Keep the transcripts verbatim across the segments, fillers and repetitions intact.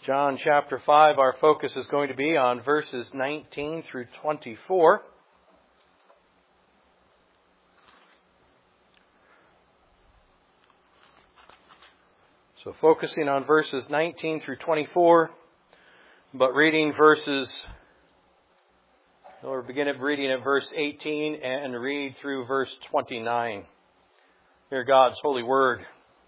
John chapter five, our focus is going to be on verses nineteen through twenty-four. So focusing on verses nineteen through twenty-four, but reading verses, we'll begin at reading at verse eighteen and read through verse twenty-nine. Hear God's holy word.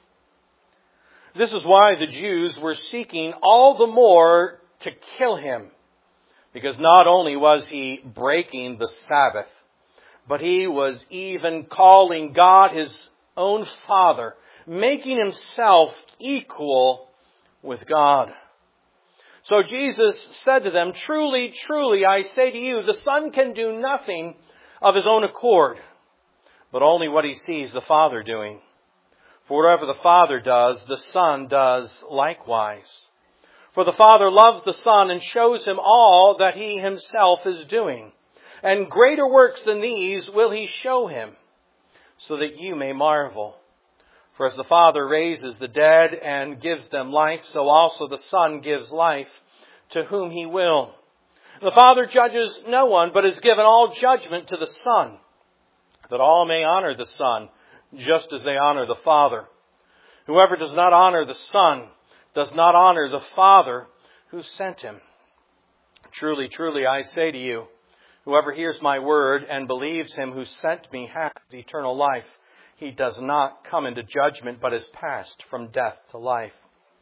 This is why the Jews were seeking all the more to kill him, because not only was he breaking the Sabbath, but he was even calling God his own Father, making himself equal with God. So Jesus said to them, "Truly, truly, I say to you, the Son can do nothing of his own accord, but only what he sees the Father doing. For whatever the Father does, the Son does likewise. For the Father loves the Son and shows him all that he himself is doing. And greater works than these will he show him, so that you may marvel. For as the Father raises the dead and gives them life, so also the Son gives life to whom he will. The Father judges no one, but has given all judgment to the Son, that all may honor the Son, just as they honor the Father. Whoever does not honor the Son does not honor the Father who sent him. Truly, truly, I say to you, whoever hears my word and believes him who sent me has eternal life. He does not come into judgment, but is passed from death to life.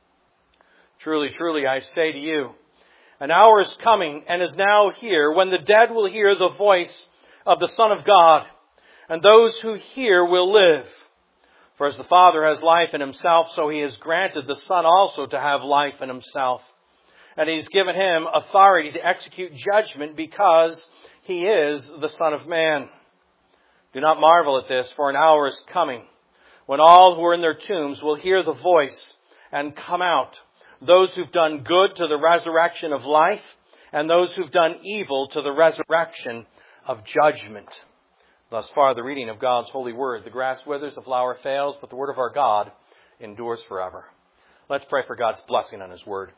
Truly, truly, I say to you, an hour is coming and is now here when the dead will hear the voice of the Son of God, and those who hear will live. For as the Father has life in himself, so he has granted the Son also to have life in himself. And he's given him authority to execute judgment because he is the Son of Man. Do not marvel at this, for an hour is coming when all who are in their tombs will hear the voice and come out. Those who've done good to the resurrection of life, and those who've done evil to the resurrection of judgment." Thus far, the reading of God's holy word. The grass withers, the flower fails, but the word of our God endures forever. Let's pray for God's blessing on his word.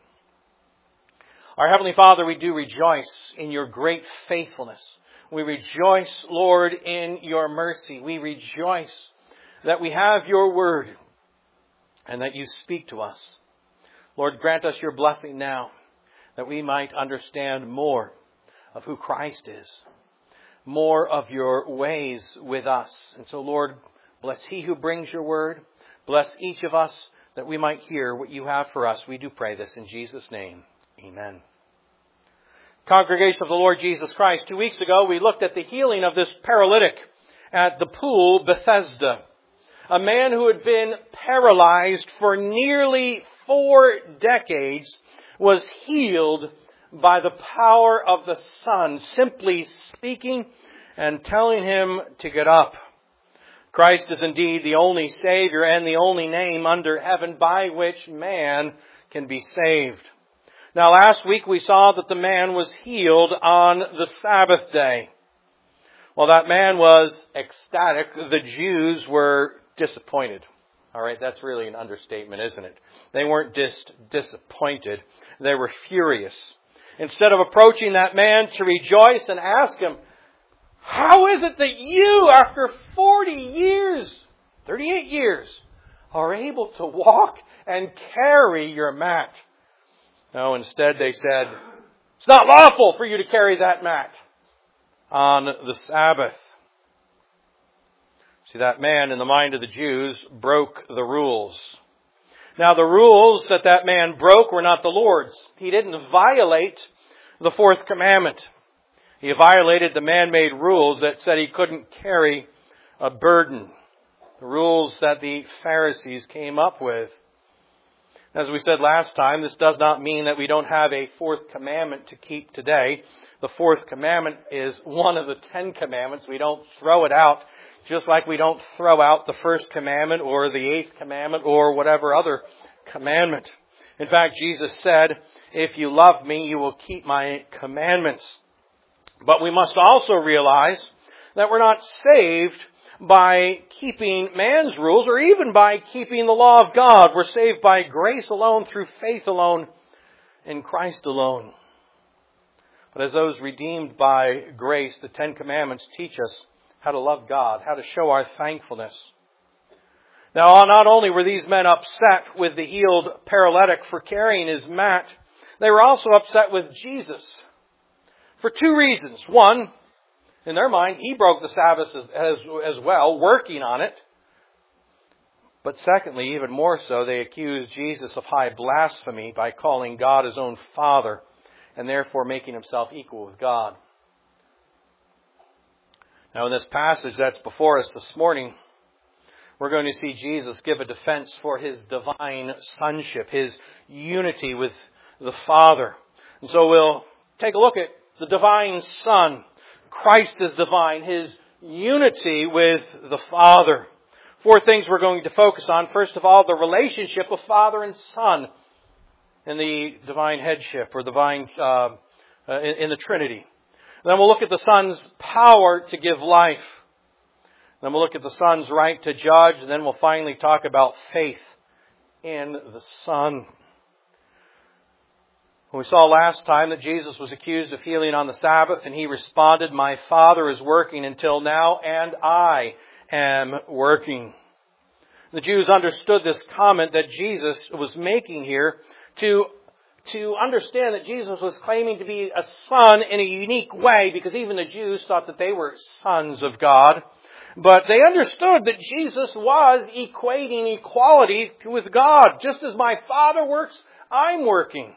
Our Heavenly Father, we do rejoice in your great faithfulness. We rejoice, Lord, in your mercy. We rejoice that we have your word and that you speak to us. Lord, grant us your blessing now that we might understand more of who Christ is, more of your ways with us. And so, Lord, bless he who brings your word. Bless each of us that we might hear what you have for us. We do pray this in Jesus' name. Amen. Congregation of the Lord Jesus Christ, two weeks ago we looked at the healing of this paralytic at the pool Bethesda. A man who had been paralyzed for nearly four decades was healed by the power of the Son, simply speaking and telling him to get up. Christ is indeed the only Savior and the only name under heaven by which man can be saved. Now, last week we saw that the man was healed on the Sabbath day. Well, that man was ecstatic. The Jews were disappointed. All right, that's really an understatement, isn't it? They weren't just disappointed. They were furious. Instead of approaching that man to rejoice and ask him, "How is it that you, after forty years, thirty-eight years, are able to walk and carry your mat?" No, instead they said, "It's not lawful for you to carry that mat on the Sabbath." See, that man, in the mind of the Jews, broke the rules. Now, the rules that that man broke were not the Lord's. He didn't violate the fourth commandment. He violated the man-made rules that said he couldn't carry a burden. The rules that the Pharisees came up with. As we said last time, this does not mean that we don't have a fourth commandment to keep today. The fourth commandment is one of the Ten Commandments. We don't throw it out, just like we don't throw out the first commandment or the eighth commandment or whatever other commandment. In fact, Jesus said, "If you love me, you will keep my commandments." But we must also realize that we're not saved by keeping man's rules or even by keeping the law of God. We're saved by grace alone, through faith alone, in Christ alone. But as those redeemed by grace, the Ten Commandments teach us how to love God, how to show our thankfulness. Now, not only were these men upset with the healed paralytic for carrying his mat, they were also upset with Jesus for two reasons. One, in their mind, he broke the Sabbath as, as, as well, working on it. But secondly, even more so, they accused Jesus of high blasphemy by calling God his own Father and therefore making himself equal with God. Now, in this passage that's before us this morning, we're going to see Jesus give a defense for his divine sonship, his unity with the Father. And so we'll take a look at the divine Son. Christ is divine, his unity with the Father. Four things we're going to focus on. First of all, the relationship of Father and Son in the divine headship or divine uh, uh, in, in the Trinity. Then we'll look at the Son's power to give life. Then we'll look at the Son's right to judge. And then we'll finally talk about faith in the Son. We saw last time that Jesus was accused of healing on the Sabbath, and he responded, "My Father is working until now, and I am working." The Jews understood this comment that Jesus was making here to, to understand that Jesus was claiming to be a son in a unique way, because even the Jews thought that they were sons of God. But they understood that Jesus was equating equality with God. Just as my Father works, I'm working.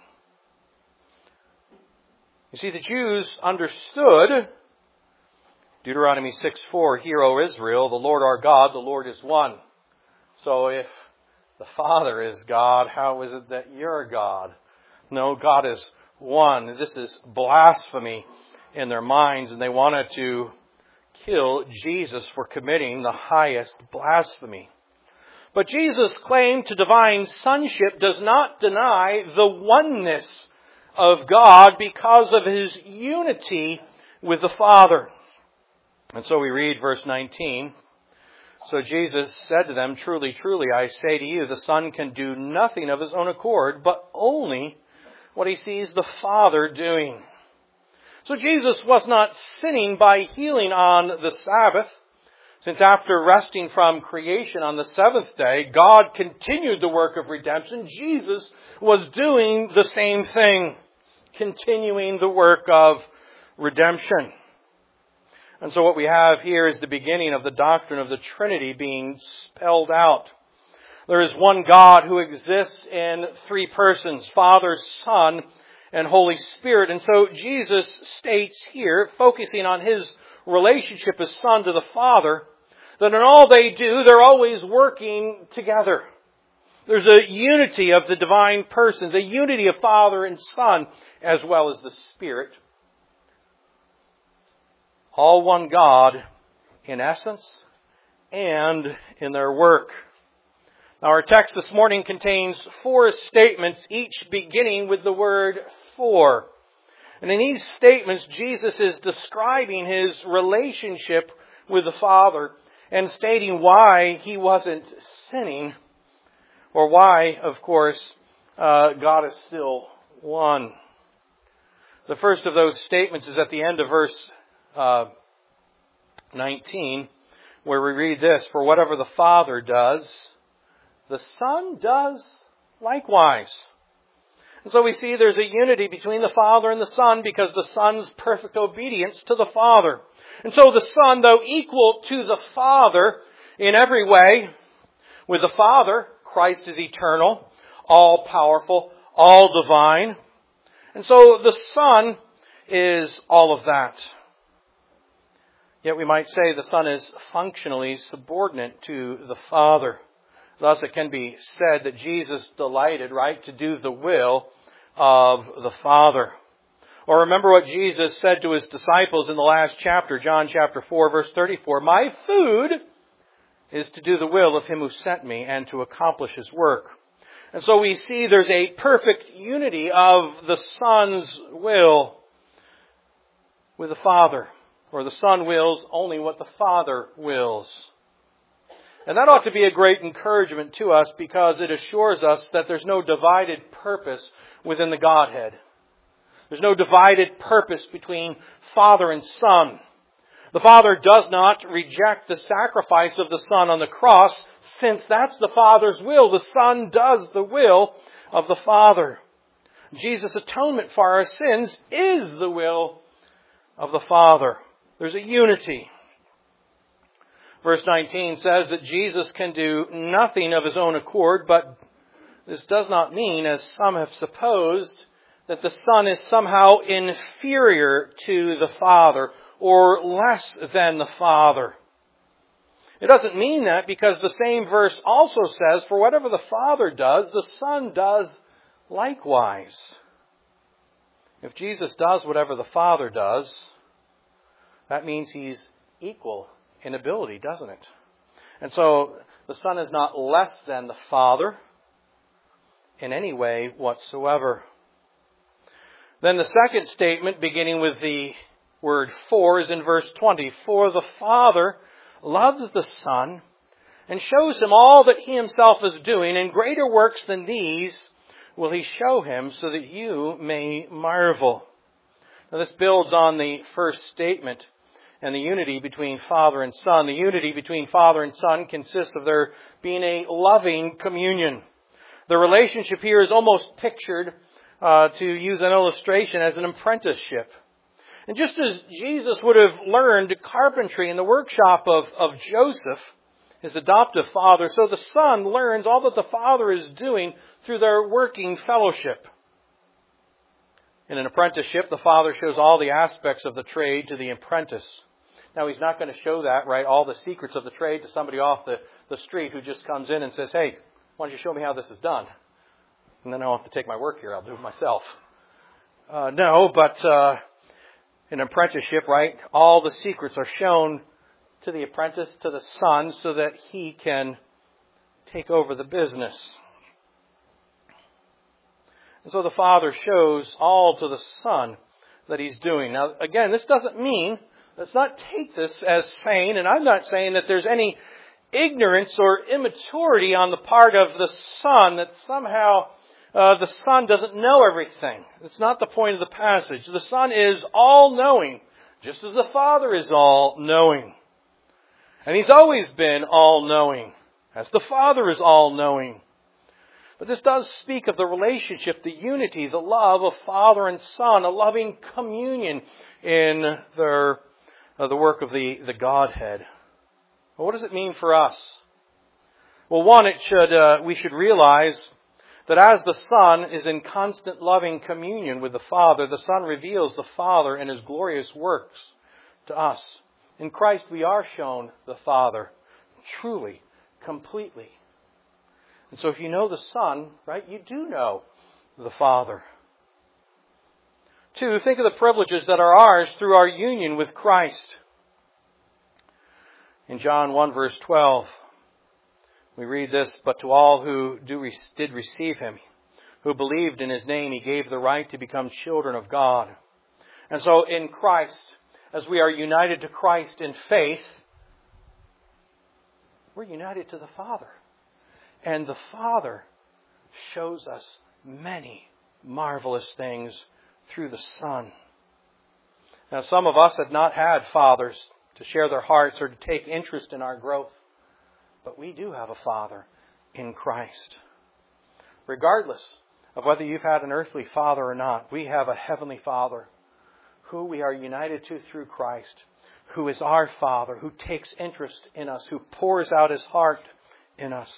You see, the Jews understood Deuteronomy six four, "Hear, O Israel, the Lord our God, the Lord is one." So if the Father is God, how is it that you're God? No, God is one. This is blasphemy in their minds, and they wanted to kill Jesus for committing the highest blasphemy. But Jesus' claim to divine sonship does not deny the oneness of God because of his unity with the Father. And so we read verse nineteen. "So Jesus said to them, 'Truly, truly, I say to you, the Son can do nothing of his own accord, but only what he sees the Father doing.'" So Jesus was not sinning by healing on the Sabbath, since after resting from creation on the seventh day, God continued the work of redemption. Jesus was doing the same thing, continuing the work of redemption. And so what we have here is the beginning of the doctrine of the Trinity being spelled out. There is one God who exists in three persons, Father, Son, and Holy Spirit. And so Jesus states here, focusing on his relationship as Son to the Father, that in all they do, they're always working together. There's a unity of the divine persons, a unity of Father and Son, as well as the Spirit. All one God in essence and in their work. Now, our text this morning contains four statements, each beginning with the word "for." And in these statements, Jesus is describing his relationship with the Father and stating why he wasn't sinning, or why, of course, uh, God is still one. The first of those statements is at the end of verse uh, nineteen, where we read this: "For whatever the Father does, the Son does likewise." And so we see there's a unity between the Father and the Son because the Son's perfect obedience to the Father. And so the Son, though equal to the Father in every way, with the Father, Christ is eternal, all-powerful, all divine. And so the Son is all of that. Yet we might say the Son is functionally subordinate to the Father. Thus it can be said that Jesus delighted, right, to do the will of the Father. Or remember what Jesus said to his disciples in the last chapter, John chapter four, verse thirty-four. "My food is to do the will of him who sent me and to accomplish his work." And so we see there's a perfect unity of the Son's will with the Father. Or the Son wills only what the Father wills. And that ought to be a great encouragement to us because it assures us that there's no divided purpose within the Godhead. There's no divided purpose between Father and Son. The Father does not reject the sacrifice of the Son on the cross, since that's the Father's will. The Son does the will of the Father. Jesus' atonement for our sins is the will of the Father. There's a unity. Verse nineteen says that Jesus can do nothing of His own accord, but this does not mean, as some have supposed, that the Son is somehow inferior to the Father or less than the Father. It doesn't mean that because the same verse also says, for whatever the Father does, the Son does likewise. If Jesus does whatever the Father does, that means He's equal in ability, doesn't it? And so the Son is not less than the Father in any way whatsoever. Then the second statement, beginning with the word for, is in verse twenty. For the Father loves the Son and shows Him all that He Himself is doing, and greater works than these will He show Him, so that you may marvel. Now this builds on the first statement and the unity between Father and Son. The unity between Father and Son consists of there being a loving communion. The relationship here is almost pictured, uh, to use an illustration, as an apprenticeship. And just as Jesus would have learned carpentry in the workshop of, of Joseph, his adoptive father, so the Son learns all that the Father is doing through their working fellowship. In an apprenticeship, the Father shows all the aspects of the trade to the apprentice. Now, He's not going to show that, right, all the secrets of the trade to somebody off the, the street who just comes in and says, hey, why don't you show me how this is done? And then I don't have to take my work here. I'll do it myself. Uh, no, but uh, in an apprenticeship, right, all the secrets are shown to the apprentice, to the Son, so that he can take over the business. And so the Father shows all to the Son that He's doing. Now, again, this doesn't mean, let's not take this as saying, and I'm not saying that there's any ignorance or immaturity on the part of the Son, that somehow uh, the Son doesn't know everything. It's not the point of the passage. The Son is all-knowing, just as the Father is all-knowing. And He's always been all-knowing, as the Father is all-knowing. But this does speak of the relationship, the unity, the love of Father and Son, a loving communion in their, uh, the work of the, the Godhead. Well, what does it mean for us? Well, one, it should uh, we should realize that as the Son is in constant loving communion with the Father, the Son reveals the Father and His glorious works to us. In Christ we are shown the Father truly, completely. And so if you know the Son, right, you do know the Father. Two, think of the privileges that are ours through our union with Christ. In John one verse twelve, we read this, but to all who do, did receive Him, who believed in His name, He gave the right to become children of God. And so in Christ, as we are united to Christ in faith, we're united to the Father. And the Father shows us many marvelous things through the Son. Now, some of us have not had fathers to share their hearts or to take interest in our growth. But we do have a Father in Christ. Regardless of whether you've had an earthly father or not, we have a heavenly Father who we are united to through Christ, who is our Father, who takes interest in us, who pours out His heart in us.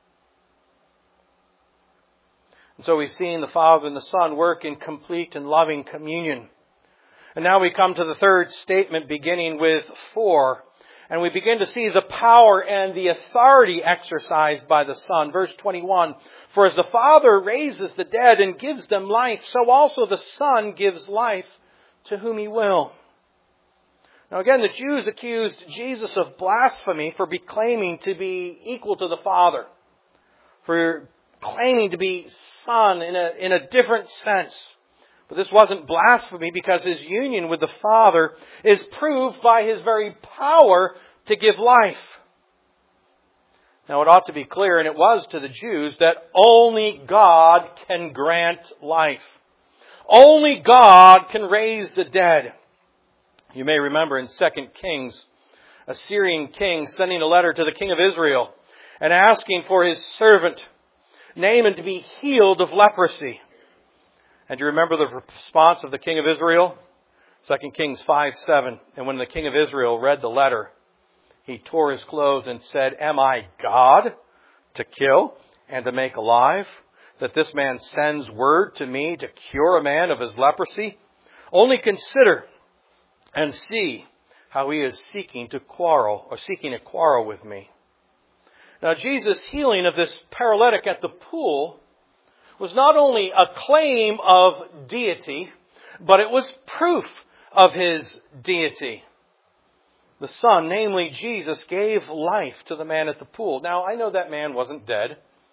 And so we've seen the Father and the Son work in complete and loving communion. And now we come to the third statement, beginning with for. And we begin to see the power and the authority exercised by the Son. Verse twenty-one, for as the Father raises the dead and gives them life, so also the Son gives life to whom He will. Now again, the Jews accused Jesus of blasphemy for be claiming to be equal to the Father, for claiming to be Son in a, in a different sense. But this wasn't blasphemy because His union with the Father is proved by His very power to give life. Now it ought to be clear, and it was to the Jews, that only God can grant life. Only God can raise the dead. You may remember in Second Kings, a Syrian king sending a letter to the king of Israel and asking for his servant Naaman to be healed of leprosy. And do you remember the response of the king of Israel? Second Kings five seven. And when the king of Israel read the letter, he tore his clothes and said, "Am I God to kill and to make alive, that this man sends word to me to cure a man of his leprosy? Only consider and see how he is seeking to quarrel, or seeking a quarrel with me." Now, Jesus' healing of this paralytic at the pool was not only a claim of deity, but it was proof of his deity. The Son, namely Jesus, gave life to the man at the pool. Now, I know that man wasn't dead.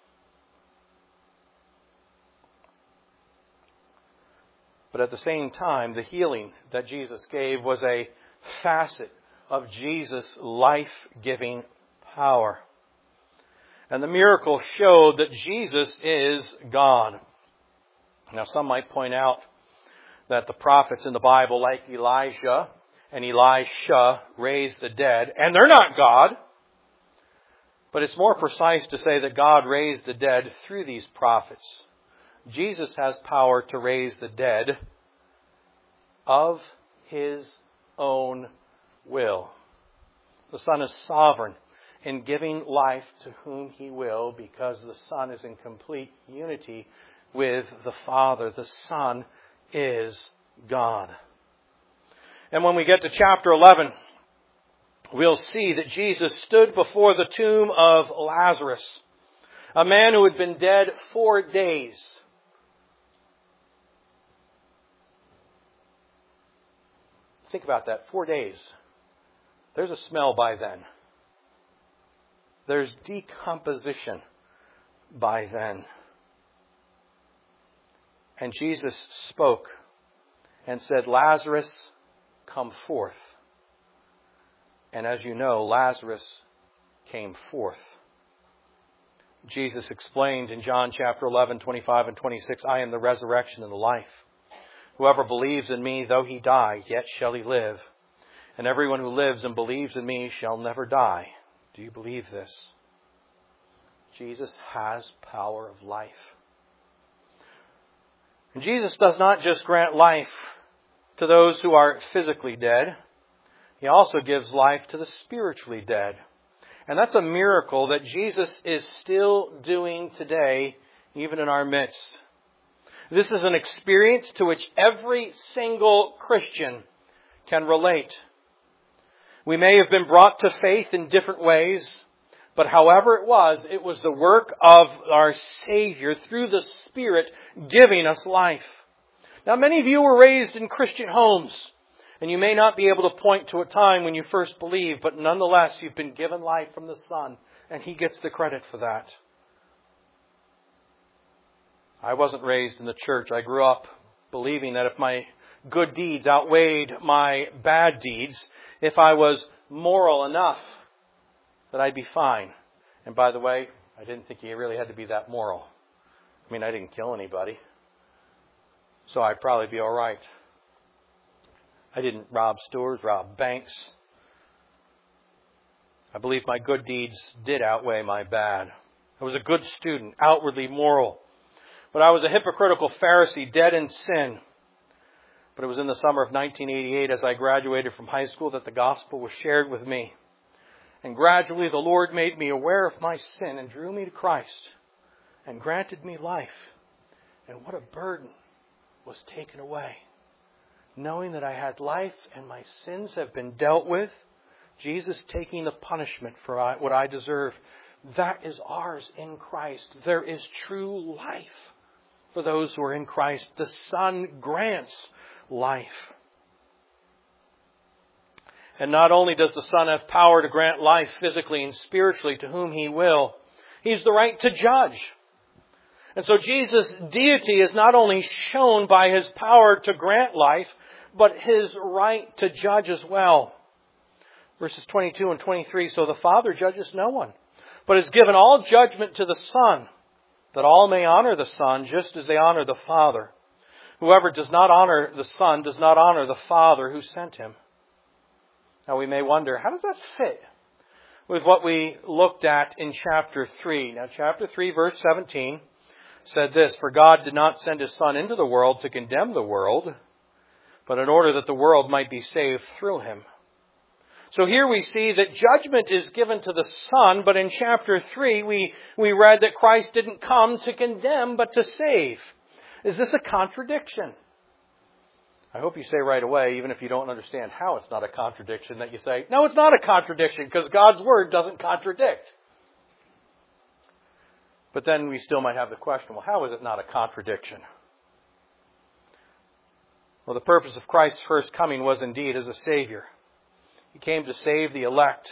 But at the same time, the healing that Jesus gave was a facet of Jesus' life-giving power. And the miracle showed that Jesus is God. Now, some might point out that the prophets in the Bible, like Elijah and Elisha, raised the dead, and they're not God. But it's more precise to say that God raised the dead through these prophets. Jesus has power to raise the dead of His own will. The Son is sovereign in giving life to whom He will, because the Son is in complete unity with the Father. The Son is God. And when we get to chapter eleven, we'll see that Jesus stood before the tomb of Lazarus, a man who had been dead four days. Think about that, four days. There's a smell by then. There's decomposition by then. And Jesus spoke and said, "Lazarus, come forth." And as you know, Lazarus came forth. Jesus explained in John chapter eleven, twenty-five and twenty-six, "I am the resurrection and the life. Whoever believes in me, though he die, yet shall he live. And everyone who lives and believes in me shall never die." Do you believe this? Jesus has power of life. And Jesus does not just grant life to those who are physically dead. He also gives life to the spiritually dead. And that's a miracle that Jesus is still doing today, even in our midst. This is an experience to which every single Christian can relate. We may have been brought to faith in different ways, but however it was, it was the work of our Savior through the Spirit giving us life. Now, many of you were raised in Christian homes, and you may not be able to point to a time when you first believed, but nonetheless, you've been given life from the Son, and He gets the credit for that. I wasn't raised in the church. I grew up believing that if my good deeds outweighed my bad deeds, if I was moral enough, that I'd be fine. And by the way, I didn't think you really had to be that moral. I mean, I didn't kill anybody, so I'd probably be all right. I didn't rob stores, rob banks. I believe my good deeds did outweigh my bad. I was a good student, outwardly moral. But I was a hypocritical Pharisee, dead in sin. But it was in the summer of nineteen eighty-eight, as I graduated from high school, that the gospel was shared with me. And gradually the Lord made me aware of my sin and drew me to Christ and granted me life. And what a burden was taken away. Knowing that I had life and my sins have been dealt with, Jesus taking the punishment for what I deserve, that is ours in Christ. There is true life for those who are in Christ. The Son grants life. And not only does the Son have power to grant life physically and spiritually to whom He will, He's the right to judge. And so Jesus' deity is not only shown by His power to grant life, but His right to judge as well. Verses twenty-two and twenty-three, "So the Father judges no one, but has given all judgment to the Son, that all may honor the Son just as they honor the Father. Whoever does not honor the Son does not honor the Father who sent him. Now we may wonder, how does that fit with what we looked at in chapter three? Now chapter three, verse seventeen said this, "For God did not send His Son into the world to condemn the world, but in order that the world might be saved through Him." So here we see that judgment is given to the Son, but in chapter three we, we read that Christ didn't come to condemn, but to save. Is this a contradiction? I hope you say right away, even if you don't understand how it's not a contradiction, that you say, no, it's not a contradiction, because God's Word doesn't contradict. But then we still might have the question, well, how is it not a contradiction? Well, the purpose of Christ's first coming was indeed as a Savior. He came to save the elect.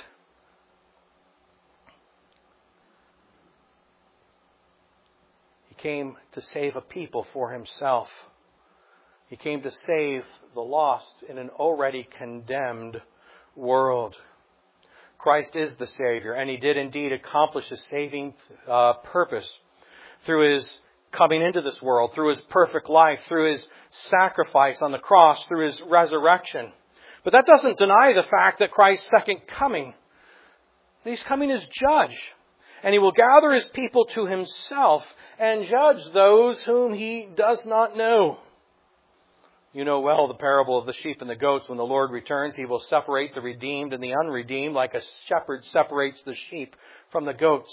He came to save a people for Himself. He came to save the lost in an already condemned world. Christ is the Savior, and He did indeed accomplish His saving uh, purpose through His coming into this world, through His perfect life, through His sacrifice on the cross, through His resurrection. But that doesn't deny the fact that Christ's second coming, He's coming as judge. And He will gather His people to Himself and judge those whom He does not know. You know well the parable of the sheep and the goats. When the Lord returns, He will separate the redeemed and the unredeemed like a shepherd separates the sheep from the goats.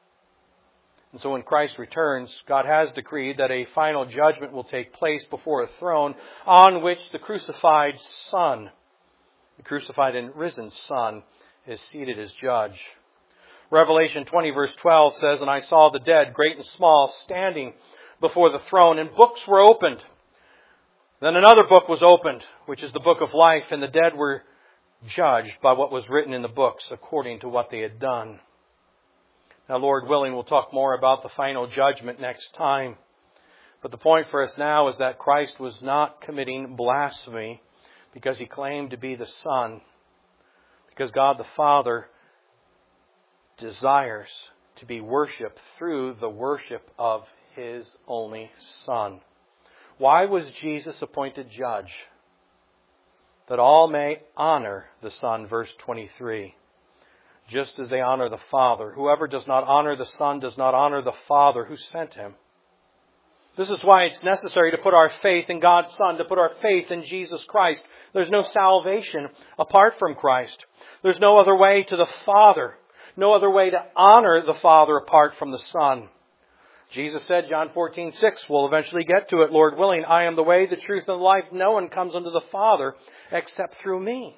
And so when Christ returns, God has decreed that a final judgment will take place before a throne on which the crucified Son, the crucified and risen Son, is seated as judge. Revelation twenty verse twelve says, "And I saw the dead, great and small, standing before the throne, and books were opened. Then another book was opened, which is the book of life, and the dead were judged by what was written in the books according to what they had done." Now, Lord willing, we'll talk more about the final judgment next time. But the point for us now is that Christ was not committing blasphemy because He claimed to be the Son. Because God the Father desires to be worshipped through the worship of His only Son. Why was Jesus appointed judge? That all may honor the Son, verse twenty-three. Just as they honor the Father. Whoever does not honor the Son does not honor the Father who sent Him. This is why it's necessary to put our faith in God's Son, to put our faith in Jesus Christ. There's no salvation apart from Christ. There's no other way to the Father. No other way to honor the Father apart from the Son. Jesus said, John fourteen six, we'll eventually get to it, Lord willing, "I am the way, the truth, and the life. No one comes unto the Father except through me."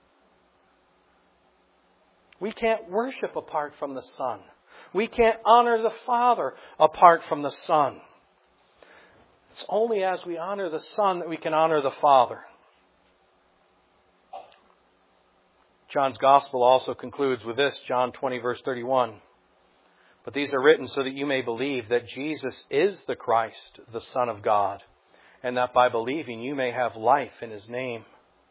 We can't worship apart from the Son. We can't honor the Father apart from the Son. It's only as we honor the Son that we can honor the Father. John's Gospel also concludes with this, John twenty verse thirty-one. "But these are written so that you may believe that Jesus is the Christ, the Son of God, and that by believing you may have life in His name."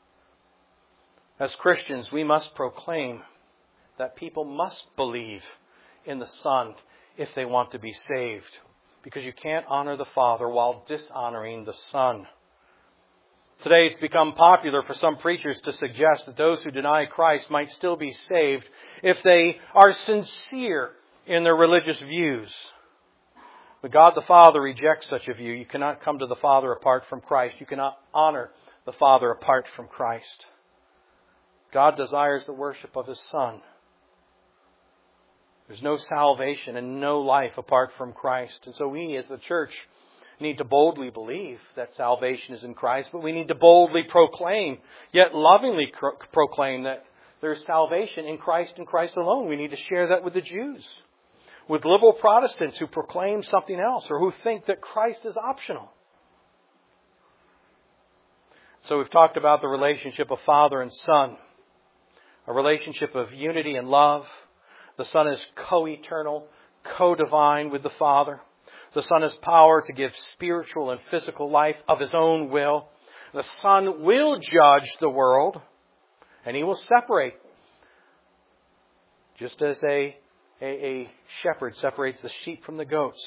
As Christians, we must proclaim that people must believe in the Son if they want to be saved. Because you can't honor the Father while dishonoring the Son. Today it's become popular for some preachers to suggest that those who deny Christ might still be saved if they are sincere in their religious views. But God the Father rejects such a view. You cannot come to the Father apart from Christ. You cannot honor the Father apart from Christ. God desires the worship of His Son. There's no salvation and no life apart from Christ. And so we as the church need to boldly believe that salvation is in Christ, but we need to boldly proclaim, yet lovingly cro- proclaim that there's salvation in Christ and Christ alone. We need to share that with the Jews, with liberal Protestants who proclaim something else or who think that Christ is optional. So we've talked about the relationship of Father and Son, a relationship of unity and love. The Son is co-eternal, co-divine with the Father. The Son has power to give spiritual and physical life of His own will. The Son will judge the world, and He will separate. Just as a, a, a shepherd separates the sheep from the goats.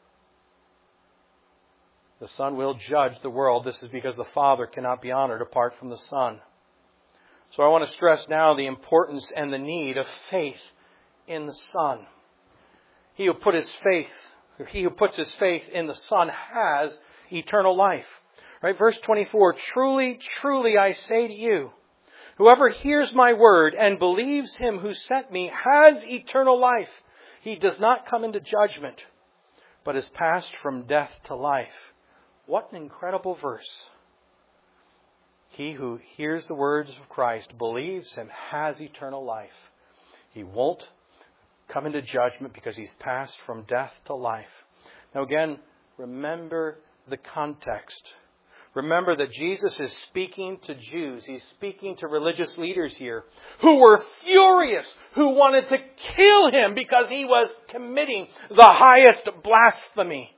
The Son will judge the world. This is because the Father cannot be honored apart from the Son. So I want to stress now the importance and the need of faith in the Son. He who put his faith, or he who puts his faith in the Son has eternal life. Right? Verse twenty-four, truly, truly I say to you, whoever hears my word and believes him who sent me has eternal life. He does not come into judgment, but is passed from death to life. What an incredible verse. He who hears the words of Christ, believes him, has eternal life. He won't come into judgment because he's passed from death to life. Now again, remember the context. Remember that Jesus is speaking to Jews. He's speaking to religious leaders here who were furious, who wanted to kill him because he was committing the highest blasphemy.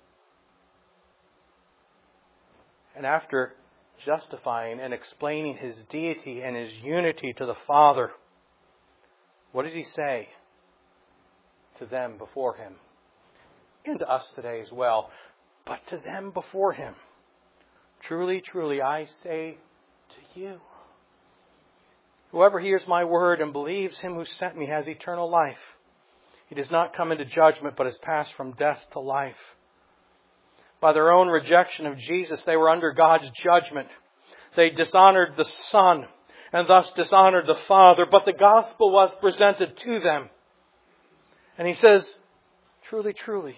And after justifying and explaining his deity and his unity to the Father, what does he say to them before him? And to us today as well. But to them before him. Truly, truly, I say to you, whoever hears my word and believes him who sent me has eternal life. He does not come into judgment, but is passed from death to life. By their own rejection of Jesus, they were under God's judgment. They dishonored the Son and thus dishonored the Father. But the gospel was presented to them. And he says, truly, truly,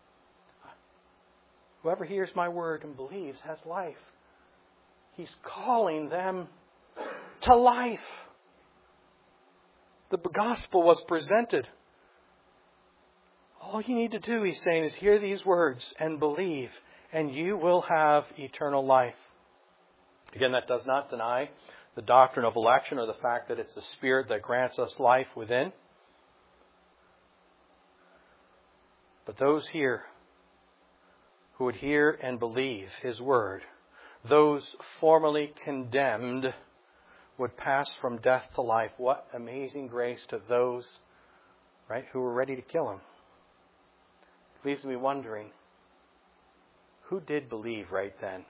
whoever hears my word and believes has life. He's calling them to life. The gospel was presented. All you need to do, he's saying, is hear these words and believe, and you will have eternal life. Again, that does not deny the doctrine of election or the fact that it's the Spirit that grants us life within. But those here who would hear and believe his word, those formerly condemned, would pass from death to life. What amazing grace to those, right, who were ready to kill him. It leaves me wondering, who did believe right then?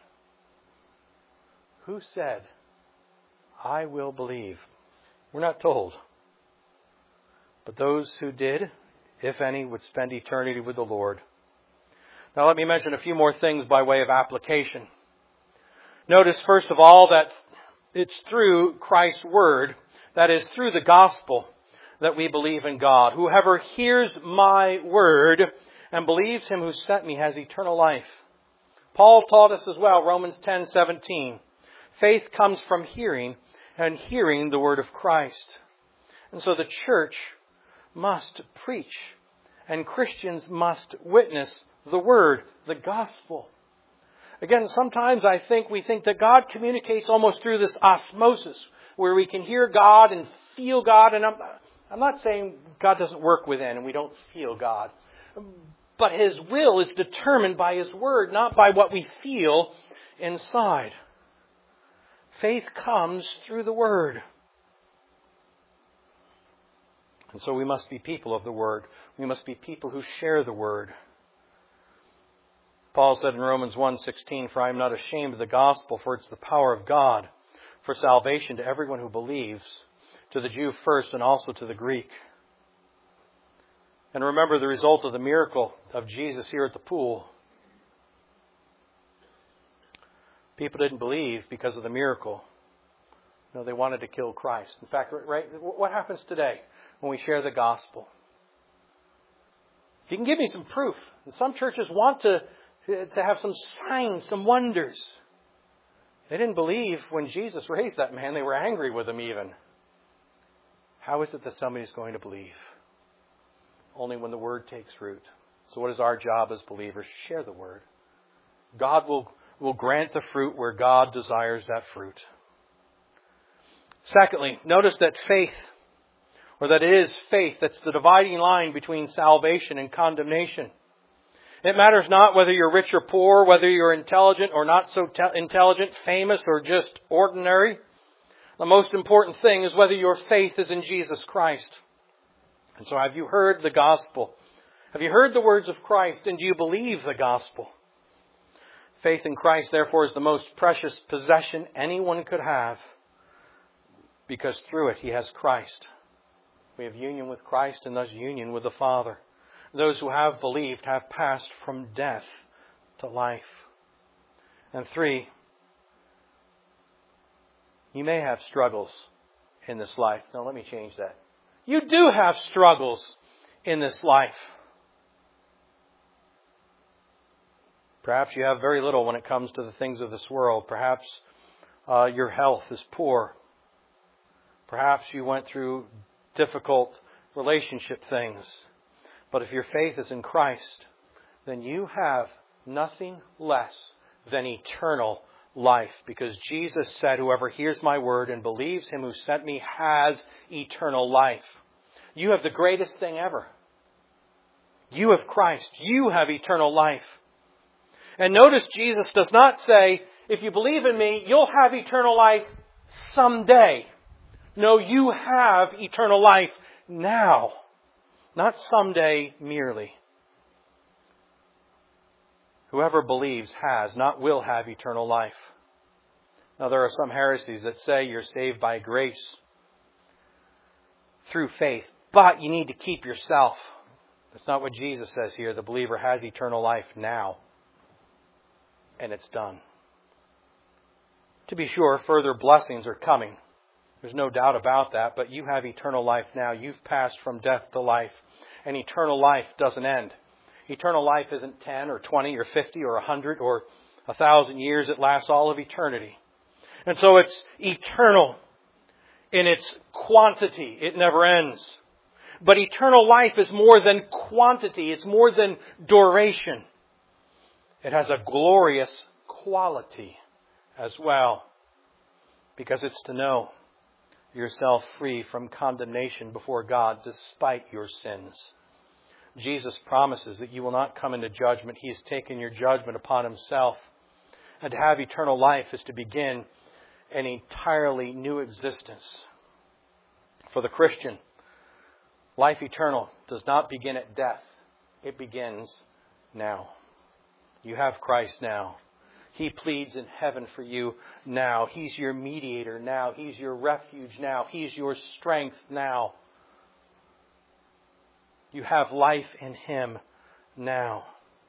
Who said, I will believe? We're not told. But those who did, if any, would spend eternity with the Lord. Now let me mention a few more things by way of application. Notice first of all that it's through Christ's word, that is through the gospel, that we believe in God. Whoever hears my word and believes him who sent me has eternal life. Paul taught us as well, Romans ten seventeen. Faith comes from hearing, and hearing the word of Christ. And so the church must preach, and Christians must witness the word, the gospel. Again, sometimes I think we think that God communicates almost through this osmosis, where we can hear God and feel God. And I'm, I'm not saying God doesn't work within and we don't feel God. But his will is determined by his word, not by what we feel inside. Faith comes through the word. And so we must be people of the word. We must be people who share the word. Paul said in Romans one sixteen, for I am not ashamed of the gospel, for it's the power of God for salvation to everyone who believes, to the Jew first and also to the Greek. And remember the result of the miracle of Jesus here at the pool. People didn't believe because of the miracle. No, they wanted to kill Christ. In fact, right, what happens today when we share the gospel? If you can give me some proof. And some churches want to, to have some signs, some wonders. They didn't believe when Jesus raised that man. They were angry with him even. How is it that somebody's going to believe? Only when the word takes root. So what is our job as believers? Share the word. God will, will grant the fruit where God desires that fruit. Secondly, notice that faith, or that it is faith, that's the dividing line between salvation and condemnation. It matters not whether you're rich or poor, whether you're intelligent or not so te- intelligent, famous or just ordinary. The most important thing is whether your faith is in Jesus Christ. And so have you heard the gospel? Have you heard the words of Christ, and do you believe the gospel? Faith in Christ, therefore, is the most precious possession anyone could have, because through it he has Christ. We have union with Christ and thus union with the Father. Those who have believed have passed from death to life. And three, you may have struggles in this life. Now let me change that. You do have struggles in this life. Perhaps you have very little when it comes to the things of this world. Perhaps uh, your health is poor. Perhaps you went through difficult relationship things. But if your faith is in Christ, then you have nothing less than eternal life. Because Jesus said, whoever hears my word and believes him who sent me has eternal life. You have the greatest thing ever. You have Christ. You have eternal life. And notice Jesus does not say, if you believe in me, you'll have eternal life someday. No, you have eternal life now. Not someday merely. Whoever believes has, not will have eternal life. Now there are some heresies that say you're saved by grace through faith, but you need to keep yourself. That's not what Jesus says here. The believer has eternal life now. And it's done. To be sure, further blessings are coming. There's no doubt about that, but you have eternal life now. You've passed from death to life. And eternal life doesn't end. Eternal life isn't ten or twenty or fifty or one hundred or one thousand years. It lasts all of eternity. And so it's eternal in its quantity. It never ends. But eternal life is more than quantity. It's more than duration. It has a glorious quality as well. Because it's to know yourself free from condemnation before God despite your sins. Jesus promises that you will not come into judgment. He has taken your judgment upon himself. And to have eternal life is to begin an entirely new existence. For the Christian, life eternal does not begin at death. It begins now. You have Christ now. He pleads in heaven for you now. He's your mediator now. He's your refuge now. He's your strength now. You have life in Him now.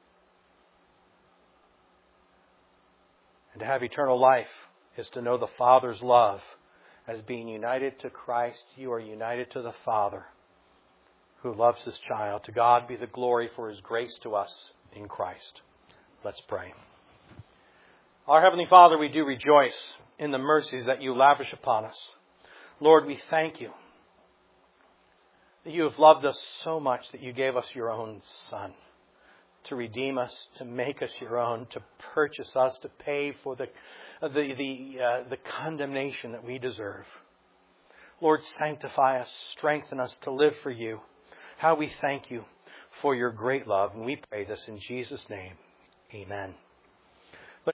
And to have eternal life is to know the Father's love. As being united to Christ, you are united to the Father who loves His child. To God be the glory for His grace to us in Christ. Let's pray. Our Heavenly Father, we do rejoice in the mercies that you lavish upon us. Lord, we thank you that you have loved us so much that you gave us your own Son to redeem us, to make us your own, to purchase us, to pay for the the the, uh, the condemnation that we deserve. Lord, sanctify us, strengthen us to live for you. How we thank you for your great love. And we pray this in Jesus' name. Amen.